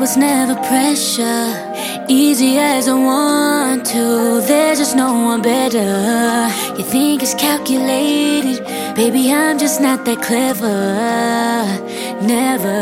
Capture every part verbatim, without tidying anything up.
was never pressure, easy as I want to. There's just no one better. You think it's calculated, baby, I'm just not that clever. Never.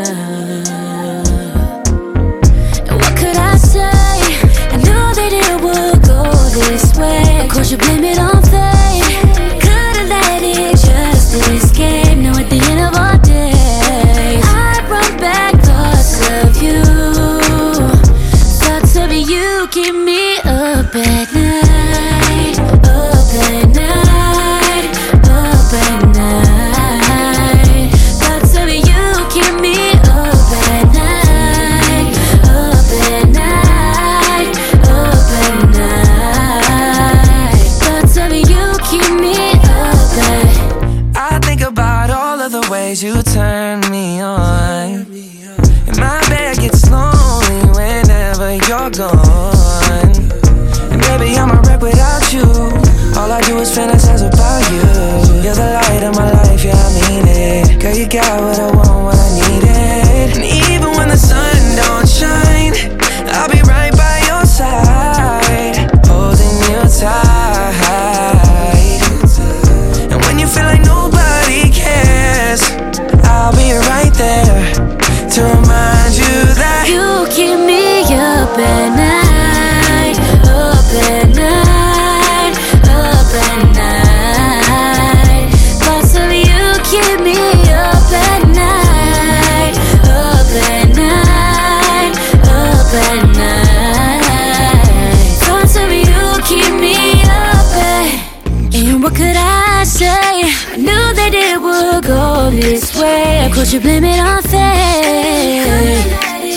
And what could I say? I knew that it would go this way. Of course you blame it on fate. Could've let it just escape. Now at the end of our day, I run back thoughts of you. Thoughts of you keep me up at night. Up at night. Up at night. Thoughts of you keep me up at night. Up at night. Up at night. Thoughts of you keep me up at. I think about all of the ways you turn me on, and my bed gets lonely whenever you're gone. And baby, I'm a wreck without you. All I do is fantasize about you. You're the light of my life, yeah, I mean it. Girl, you got what I want, what I needed. And even when the sun don't shine, I'll be right by your side, holding you tight. And when you feel like nobody cares, I'll be right there to remind you that you keep me up at night. Up at night. Up at night. Thoughts of you keep me up at night. Up at night. Up at night. Thoughts of you keep me up at. And what could I say? I knew that it would go this way. Of course you blame it on fate.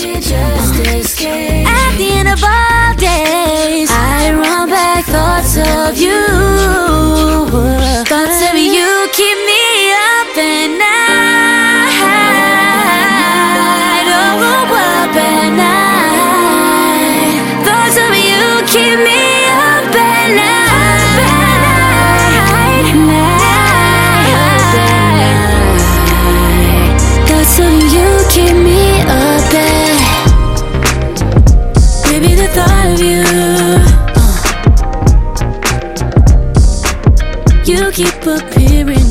At the end of all days, I run back thoughts of you. Thoughts of you keep me up at night. Oh, up at night. Thoughts of you keep me up at night. Night. Thoughts of you keep me up at. Baby, the thought of you, uh, you keep appearing